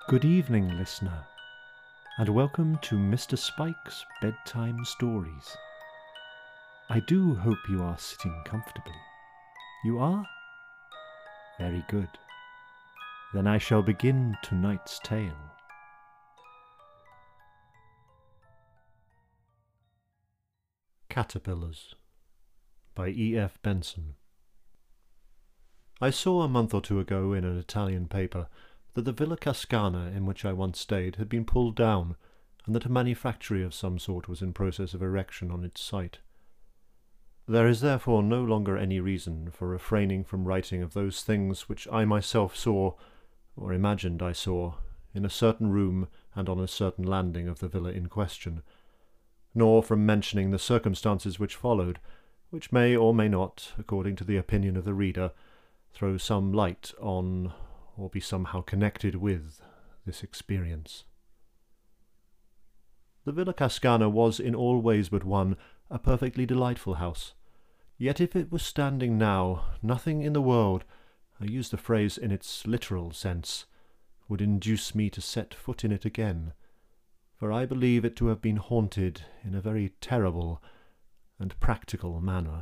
Good evening, listener, and welcome to Mr. Spike's Bedtime Stories. I do hope you are sitting comfortably. You are? Very good. Then I shall begin tonight's tale. Caterpillars by E.F. Benson. I saw a month or two ago in an Italian paper that the Villa Cascana in which I once stayed had been pulled down, and that a manufactory of some sort was in process of erection on its site. There is therefore no longer any reason for refraining from writing of those things which I myself saw, or imagined I saw, in a certain room and on a certain landing of the villa in question, nor from mentioning the circumstances which followed, which may or may not, according to the opinion of the reader, throw some light on, or be somehow connected with, this experience. The Villa Cascana was in all ways but one a perfectly delightful house, yet if it was standing now, nothing in the world, I use the phrase in its literal sense, would induce me to set foot in it again, for I believe it to have been haunted in a very terrible and practical manner.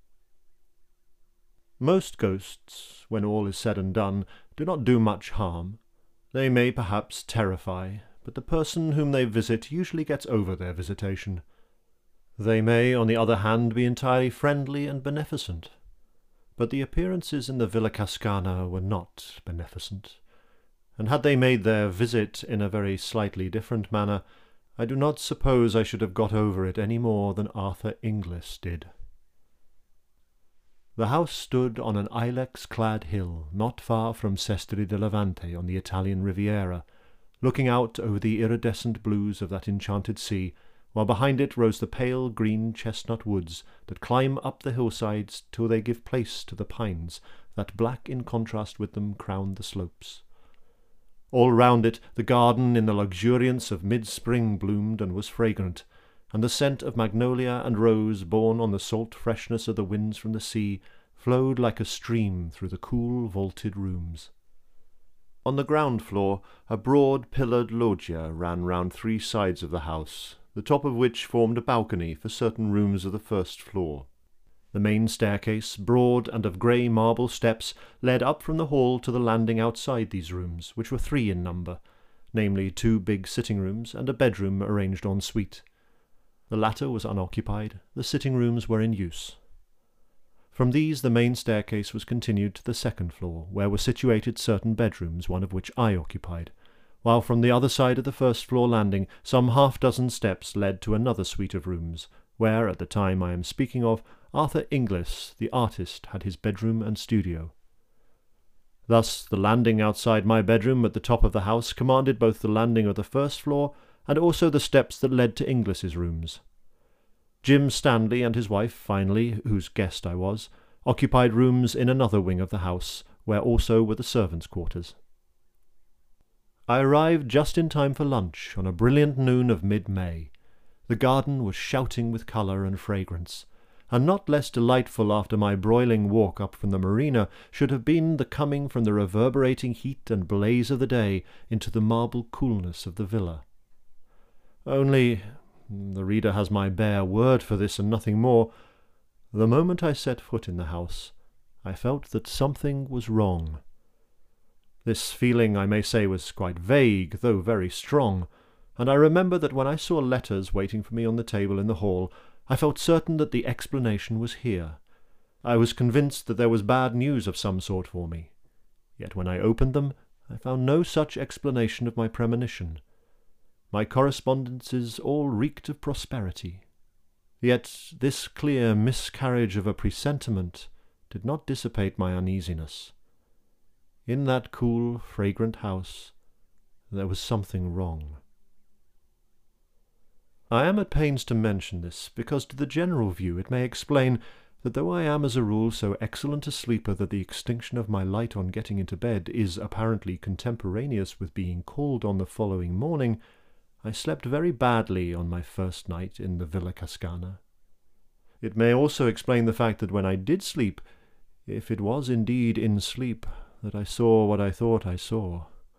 Most ghosts, when all is said and done, do not do much harm. They may perhaps terrify, but the person whom they visit usually gets over their visitation. They may, on the other hand, be entirely friendly and beneficent, but the appearances in the Villa Cascana were not beneficent, and had they made their visit in a very slightly different manner, I do not suppose I should have got over it any more than Arthur Inglis did. The house stood on an ilex-clad hill not far from Sestri de Levante on the Italian Riviera, looking out over the iridescent blues of that enchanted sea, while behind it rose the pale green chestnut woods that climb up the hillsides till they give place to the pines that, black in contrast with them, crown the slopes. All round it the garden in the luxuriance of mid-spring bloomed and was fragrant, and the scent of magnolia and rose, borne on the salt freshness of the winds from the sea, flowed like a stream through the cool vaulted rooms. On the ground floor a broad pillared loggia ran round three sides of the house, the top of which formed a balcony for certain rooms of the first floor. The main staircase, broad and of grey marble steps, led up from the hall to the landing outside these rooms, which were three in number, namely 2 big sitting rooms and a bedroom arranged en suite. The latter was unoccupied, the sitting rooms were in use. From these the main staircase was continued to the second floor, where were situated certain bedrooms, one of which I occupied, while from the other side of the first floor landing some half-dozen steps led to another suite of rooms, where, at the time I am speaking of, Arthur Inglis, the artist, had his bedroom and studio. Thus the landing outside my bedroom at the top of the house commanded both the landing of the first floor and also the steps that led to Inglis's rooms. Jim Stanley and his wife, finally, whose guest I was, occupied rooms in another wing of the house, where also were the servants' quarters. I arrived just in time for lunch on a brilliant noon of mid-May. The garden was shouting with colour and fragrance, and not less delightful after my broiling walk up from the marina should have been the coming from the reverberating heat and blaze of the day into the marble coolness of the villa. Only, the reader has my bare word for this and nothing more, the moment I set foot in the house, I felt that something was wrong. This feeling, I may say, was quite vague, though very strong, and I remember that when I saw letters waiting for me on the table in the hall, I felt certain that the explanation was here. I was convinced that there was bad news of some sort for me. Yet when I opened them, I found no such explanation of my premonition. My correspondences all reeked of prosperity. Yet this clear miscarriage of a presentiment did not dissipate my uneasiness. In that cool, fragrant house there was something wrong. I am at pains to mention this, because to the general view it may explain that though I am as a rule so excellent a sleeper that the extinction of my light on getting into bed is apparently contemporaneous with being called on the following morning, I slept very badly on my first night in the Villa Cascana. It may also explain the fact that when I did sleep, if it was indeed in sleep, that I saw what I thought I saw.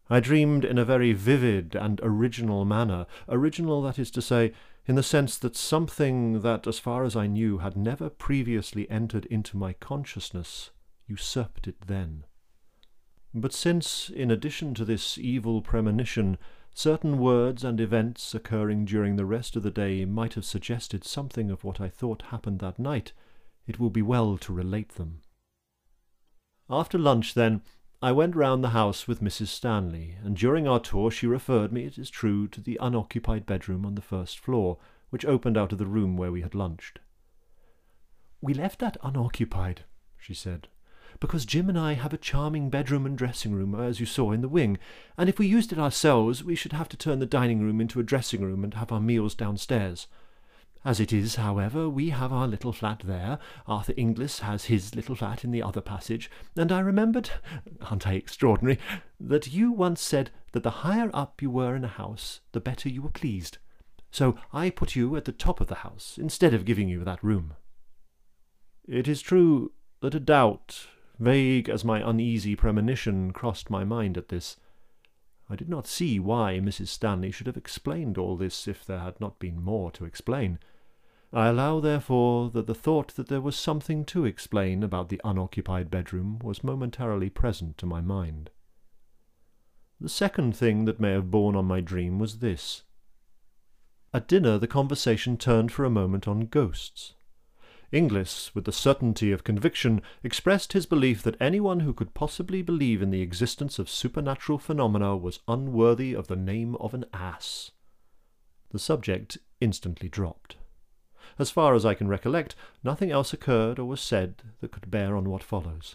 I dreamed in a very vivid and original manner, original, that is to say, in the sense that something that, as far as I knew, had never previously entered into my consciousness, usurped it then. But since, in addition to this evil premonition, certain words and events occurring during the rest of the day might have suggested something of what I thought happened that night, it will be well to relate them. After lunch, then, I went round the house with Mrs. Stanley, and during our tour she referred me, it is true, to the unoccupied bedroom on the first floor, which opened out of the room where we had lunched. "We left that unoccupied," she said, "because Jim and I have a charming bedroom and dressing room, as you saw, in the wing, and if we used it ourselves we should have to turn the dining room into a dressing room and have our meals downstairs. As it is, however, we have our little flat there, Arthur Inglis has his little flat in the other passage, and I remembered, aren't I extraordinary, that you once said that the higher up you were in a house, the better you were pleased. So I put you at the top of the house, instead of giving you that room." It is true that a doubt, vague as my uneasy premonition, crossed my mind at this. I did not see why Mrs. Stanley should have explained all this if there had not been more to explain. I allow, therefore, that the thought that there was something to explain about the unoccupied bedroom was momentarily present to my mind. The second thing that may have borne on my dream was this. At dinner the conversation turned for a moment on ghosts. Inglis, with the certainty of conviction, expressed his belief that anyone who could possibly believe in the existence of supernatural phenomena was unworthy of the name of an ass. The subject instantly dropped. As far as I can recollect, nothing else occurred or was said that could bear on what follows.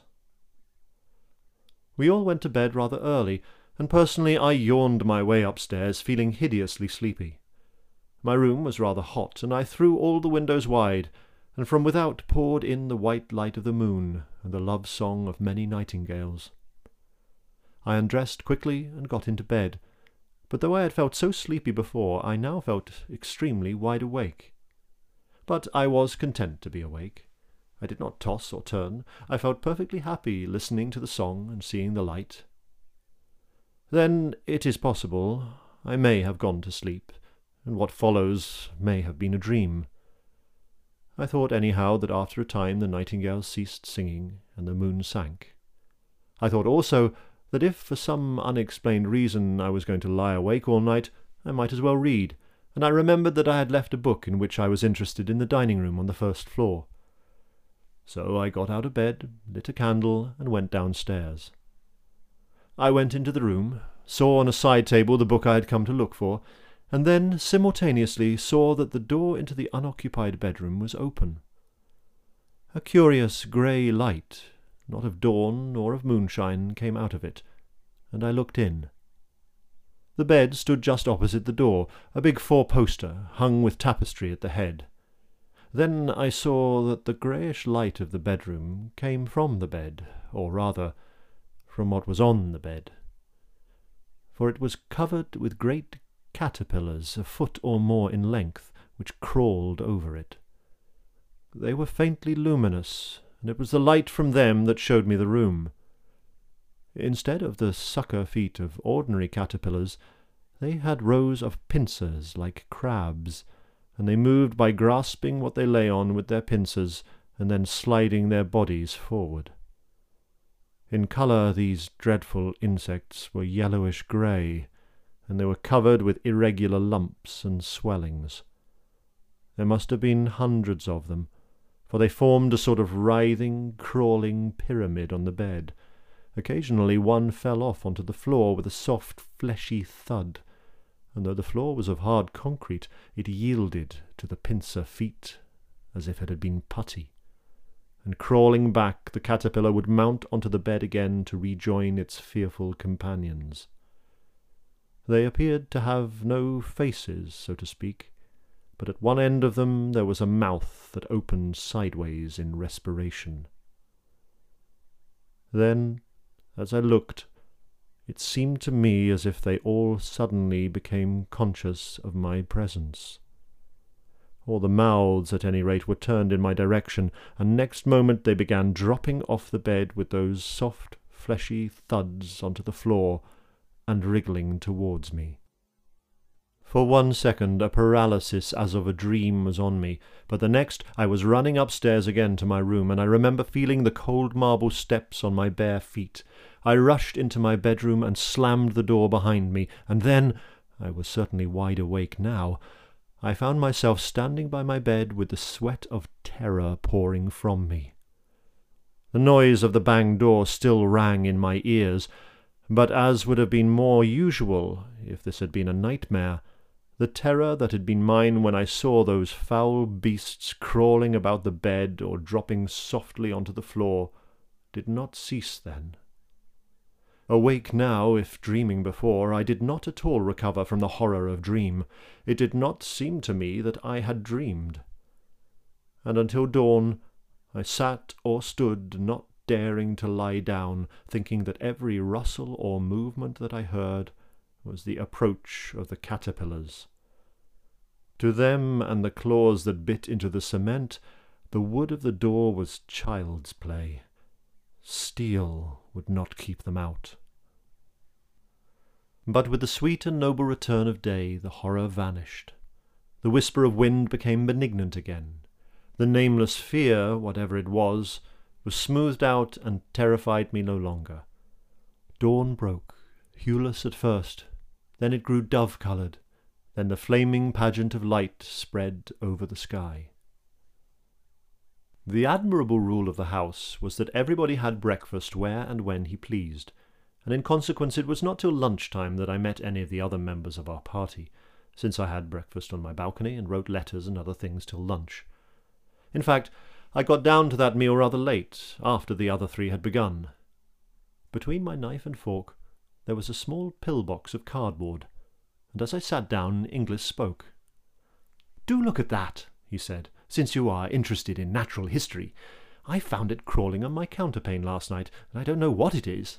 We all went to bed rather early, and personally I yawned my way upstairs, feeling hideously sleepy. My room was rather hot, and I threw all the windows wide, and from without poured in the white light of the moon and the love song of many nightingales. I undressed quickly and got into bed, but though I had felt so sleepy before, I now felt extremely wide awake. But I was content to be awake. I did not toss or turn. I felt perfectly happy listening to the song and seeing the light. Then, it is possible, I may have gone to sleep, and what follows may have been a dream. I thought anyhow that after a time the nightingales ceased singing and the moon sank. I thought also that if for some unexplained reason I was going to lie awake all night, I might as well read, and I remembered that I had left a book in which I was interested in the dining room on the first floor. So I got out of bed, lit a candle, and went downstairs. I went into the room, saw on a side table the book I had come to look for, and then simultaneously saw that the door into the unoccupied bedroom was open. A curious grey light, not of dawn nor of moonshine, came out of it, and I looked in. The bed stood just opposite the door, a big four-poster, hung with tapestry at the head. Then I saw that the greyish light of the bedroom came from the bed, or rather, from what was on the bed, for it was covered with great caterpillars a foot or more in length, which crawled over it. They were faintly luminous, and it was the light from them that showed me the room. Instead of the sucker feet of ordinary caterpillars, they had rows of pincers like crabs, and they moved by grasping what they lay on with their pincers and then sliding their bodies forward. In colour these dreadful insects were yellowish-grey, and they were covered with irregular lumps and swellings. There must have been hundreds of them, for they formed a sort of writhing, crawling pyramid on the bed. Occasionally one fell off onto the floor with a soft, fleshy thud, and though the floor was of hard concrete, it yielded to the pincer feet as if it had been putty, and crawling back the caterpillar would mount onto the bed again to rejoin its fearful companions. They appeared to have no faces, so to speak, but at one end of them there was a mouth that opened sideways in respiration. Then, as I looked, it seemed to me as if they all suddenly became conscious of my presence. All the mouths, at any rate, were turned in my direction, and next moment they began dropping off the bed with those soft, fleshy thuds onto the floor, and wriggling towards me. For 1 second a paralysis as of a dream was on me, but the next I was running upstairs again to my room, and I remember feeling the cold marble steps on my bare feet. I rushed into my bedroom and slammed the door behind me, and then, I was certainly wide awake now, I found myself standing by my bed with the sweat of terror pouring from me. The noise of the banged door still rang in my ears, but as would have been more usual if this had been a nightmare, the terror that had been mine when I saw those foul beasts crawling about the bed or dropping softly onto the floor did not cease then. Awake now, if dreaming before, I did not at all recover from the horror of dream. It did not seem to me that I had dreamed. And until dawn I sat or stood, not daring to lie down, thinking that every rustle or movement that I heard was the approach of the caterpillars. To them and the claws that bit into the cement, the wood of the door was child's play. Steel would not keep them out. But with the sweet and noble return of day, the horror vanished. The whisper of wind became benignant again. The nameless fear, whatever it was smoothed out and terrified me no longer. Dawn broke, hueless at first, then it grew dove-coloured, then the flaming pageant of light spread over the sky. The admirable rule of the house was that everybody had breakfast where and when he pleased, and in consequence it was not till lunch-time that I met any of the other members of our party, since I had breakfast on my balcony and wrote letters and other things till lunch. In fact, I got down to that meal rather late, after the other 3 had begun. Between my knife and fork there was a small pill-box of cardboard, and as I sat down Inglis spoke. "Do look at that," he said, "since you are interested in natural history. I found it crawling on my counterpane last night, and I don't know what it is."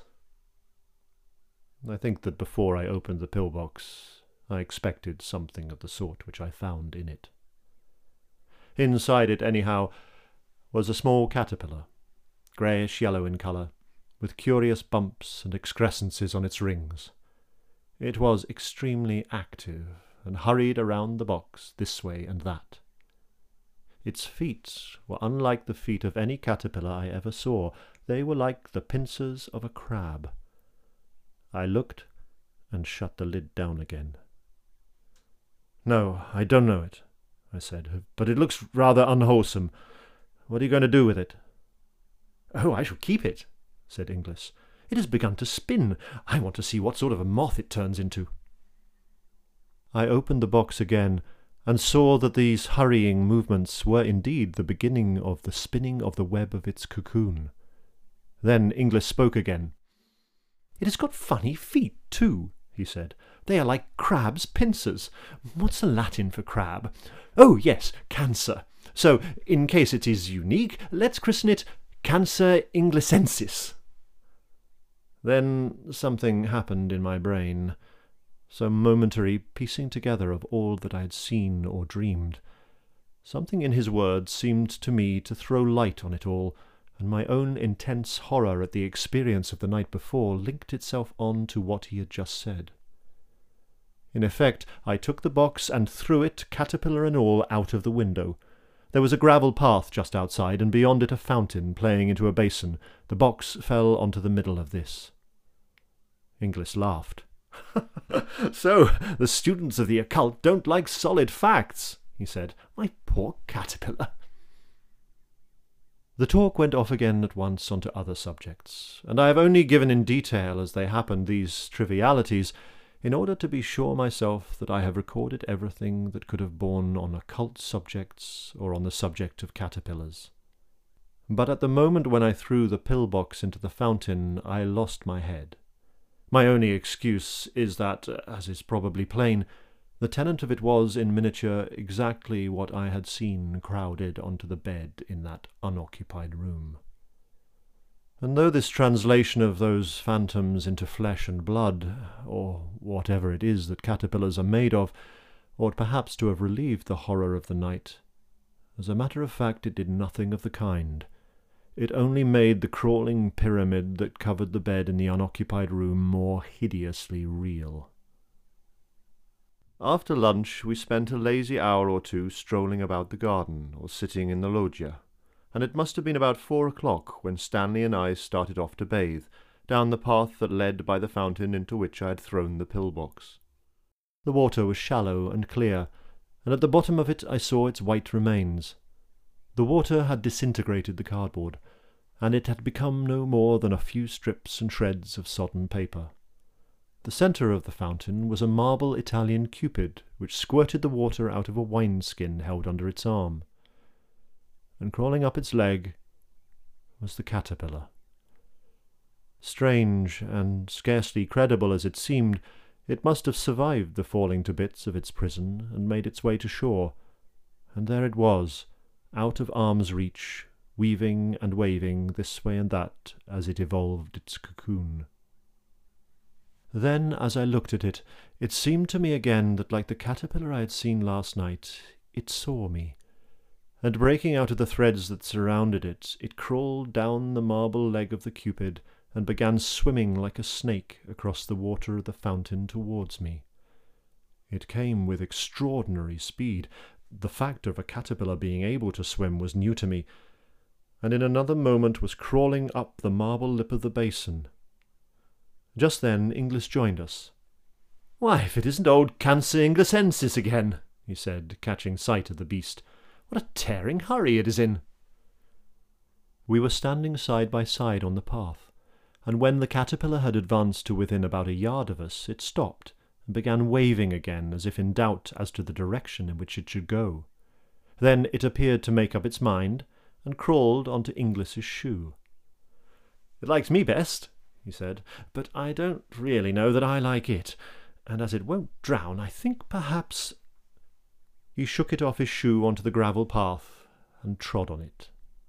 I think that before I opened the pill-box I expected something of the sort which I found in it. Inside it, anyhow, was a small caterpillar, greyish-yellow in colour, with curious bumps and excrescences on its rings. It was extremely active, and hurried around the box this way and that. Its feet were unlike the feet of any caterpillar I ever saw. They were like the pincers of a crab. I looked and shut the lid down again. "No, I don't know it," I said, "but it looks rather unwholesome. What are you going to do with it?" "Oh, I shall keep it," said Inglis. "It has begun to spin. I want to see what sort of a moth it turns into." I opened the box again, and saw that these hurrying movements were indeed the beginning of the spinning of the web of its cocoon. Then Inglis spoke again. "It has got funny feet, too," he said. "They are like crab's pincers. What's the Latin for crab? Oh, yes, Cancer. So, in case it is unique, let's christen it Cancer inglisensis." Then something happened in my brain, some momentary piecing together of all that I had seen or dreamed. Something in his words seemed to me to throw light on it all, and my own intense horror at the experience of the night before linked itself on to what he had just said. In effect, I took the box and threw it, caterpillar and all, out of the window. There was a gravel path just outside, and beyond it a fountain playing into a basin. The box fell onto the middle of this. Inglis laughed. "So, the students of the occult don't like solid facts," he said. "My poor caterpillar." The talk went off again at once onto other subjects, and I have only given in detail as they happened these trivialities, in order to be sure myself that I have recorded everything that could have borne on occult subjects or on the subject of caterpillars. But at the moment when I threw the pill-box into the fountain, I lost my head. My only excuse is that, as is probably plain, the tenant of it was, in miniature, exactly what I had seen crowded onto the bed in that unoccupied room. And though this translation of those phantoms into flesh and blood, or whatever it is that caterpillars are made of, ought perhaps to have relieved the horror of the night, as a matter of fact it did nothing of the kind. It only made the crawling pyramid that covered the bed in the unoccupied room more hideously real. After lunch we spent a lazy hour or two strolling about the garden or sitting in the loggia, and it must have been about 4 o'clock when Stanley and I started off to bathe, down the path that led by the fountain into which I had thrown the pill-box. The water was shallow and clear, and at the bottom of it I saw its white remains. The water had disintegrated the cardboard, and it had become no more than a few strips and shreds of sodden paper. The centre of the fountain was a marble Italian Cupid, which squirted the water out of a wine-skin held under its arm. And crawling up its leg was the caterpillar. Strange and scarcely credible as it seemed, it must have survived the falling to bits of its prison and made its way to shore, and there it was, out of arm's reach, weaving and waving this way and that as it evolved its cocoon. Then, as I looked at it, it seemed to me again that, like the caterpillar I had seen last night, it saw me, and breaking out of the threads that surrounded it, it crawled down the marble leg of the Cupid and began swimming like a snake across the water of the fountain towards me. It came with extraordinary speed. The fact of a caterpillar being able to swim was new to me, and in another moment was crawling up the marble lip of the basin. Just then Inglis joined us. "Why, if it isn't old Cancer Inglesensis again," he said, catching sight of the beast. "What a tearing hurry it is in!" We were standing side by side on the path, and when the caterpillar had advanced to within about a yard of us, it stopped and began waving again as if in doubt as to the direction in which it should go. Then it appeared to make up its mind, and crawled onto Inglis's shoe. "It likes me best," he said, "but I don't really know that I like it, and as it won't drown, I think perhaps—" He shook it off his shoe onto the gravel path and trod on it.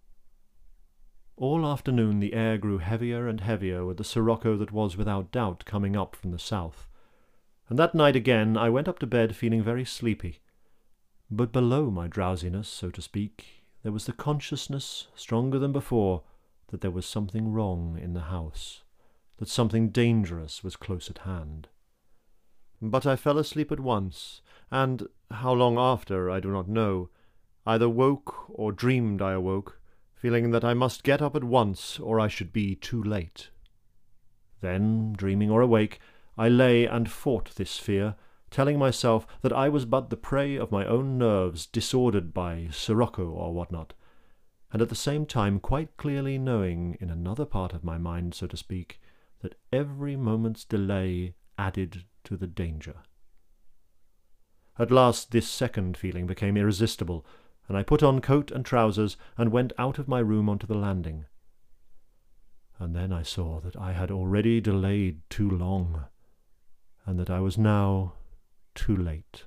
All afternoon the air grew heavier and heavier with the sirocco that was without doubt coming up from the south, and that night again I went up to bed feeling very sleepy. But below my drowsiness, so to speak, there was the consciousness, stronger than before, that there was something wrong in the house, that something dangerous was close at hand. But I fell asleep at once, and, how long after I do not know, either woke or dreamed I awoke, feeling that I must get up at once or I should be too late. Then, dreaming or awake, I lay and fought this fear, telling myself that I was but the prey of my own nerves disordered by sirocco or what not, and at the same time quite clearly knowing, in another part of my mind, so to speak, that every moment's delay added to the danger. At last this second feeling became irresistible, and I put on coat and trousers and went out of my room onto the landing. And then I saw that I had already delayed too long, and that I was now too late.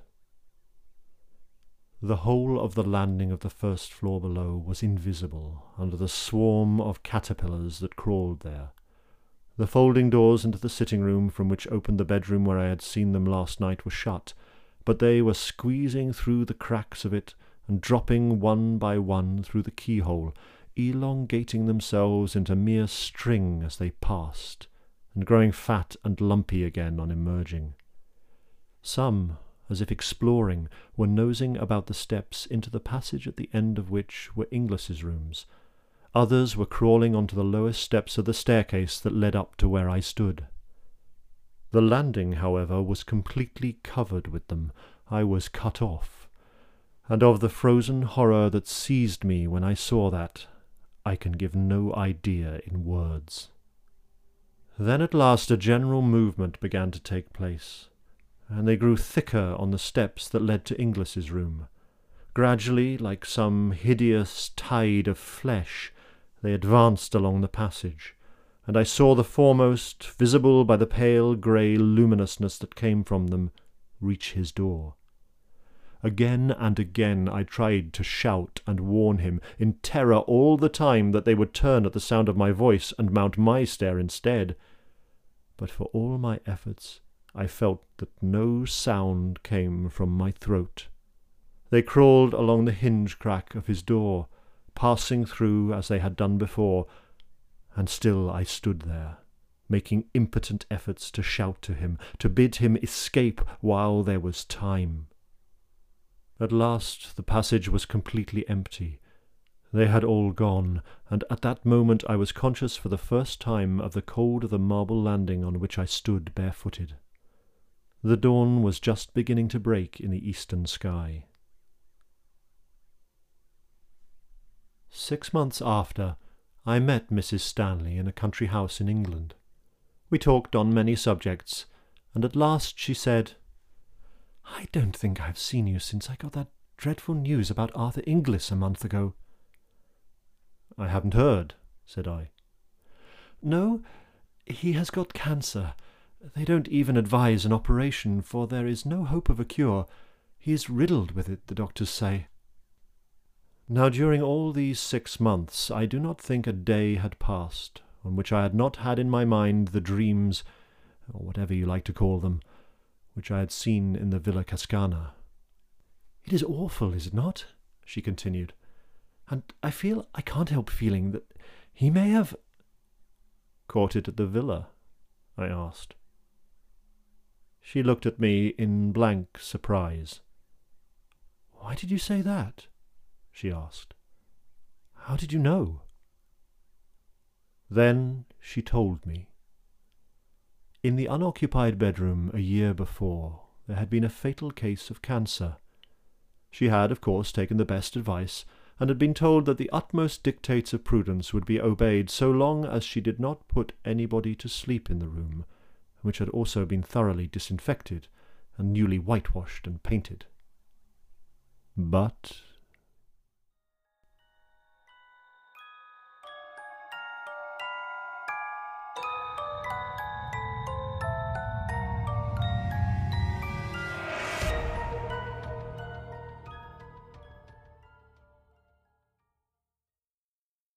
The whole of the landing of the first floor below was invisible under the swarm of caterpillars that crawled there. The folding doors into the sitting-room from which opened the bedroom where I had seen them last night were shut, but they were squeezing through the cracks of it and dropping one by one through the keyhole, elongating themselves into mere string as they passed, and growing fat and lumpy again on emerging. Some, as if exploring, were nosing about the steps into the passage at the end of which were Inglis's rooms. Others were crawling onto the lowest steps of the staircase that led up to where I stood. The landing, however, was completely covered with them. I was cut off, and of the frozen horror that seized me when I saw that, I can give no idea in words. Then at last a general movement began to take place, and they grew thicker on the steps that led to Inglis's room. Gradually, like some hideous tide of flesh, they advanced along the passage, and I saw the foremost, visible by the pale grey luminousness that came from them, reach his door. Again and again I tried to shout and warn him, in terror all the time that they would turn at the sound of my voice and mount my stair instead. But for all my efforts, I felt that no sound came from my throat. They crawled along the hinge crack of his door, passing through as they had done before, and still I stood there, making impotent efforts to shout to him, to bid him escape while there was time. At last the passage was completely empty. They had all gone, and at that moment I was conscious for the first time of the cold of the marble landing on which I stood barefooted. The dawn was just beginning to break in the eastern sky. 6 months after, I met Mrs. Stanley in a country house in England. We talked on many subjects, and at last she said, "I don't think I've seen you since I got that dreadful news about Arthur Inglis a month ago." "I haven't heard," said I. "No, he has got cancer. They don't even advise an operation, for there is no hope of a cure. He is riddled with it, the doctors say." Now during all these 6 months I do not think a day had passed on which I had not had in my mind the dreams, or whatever you like to call them, which I had seen in the Villa Cascana. "It is awful, is it not?" she continued. "And I can't help feeling that he may have—" "Caught it at the villa?" I asked. She looked at me in blank surprise. "Why did you say that?" she asked. "How did you know?" Then she told me. In the unoccupied bedroom a year before, there had been a fatal case of cancer. She had, of course, taken the best advice, and had been told that the utmost dictates of prudence would be obeyed so long as she did not put anybody to sleep in the room, which had also been thoroughly disinfected and newly whitewashed and painted. But